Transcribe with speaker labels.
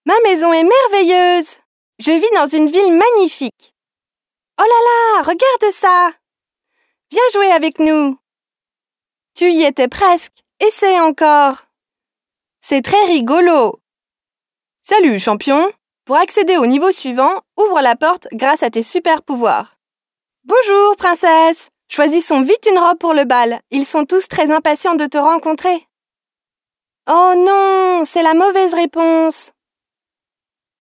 Speaker 1: Ma maison est merveilleuse. Je vis dans une ville magnifique. Oh là là, regarde ça. Viens jouer avec nous. Tu y étais presque. Essaie encore. C'est très rigolo. Salut, champion. Pour accéder au niveau suivant, ouvre la porte grâce à tes super pouvoirs. Bonjour, princesse. Choisissons vite une robe pour le bal. Ils sont tous très impatients de te rencontrer. Oh non, c'est la mauvaise réponse.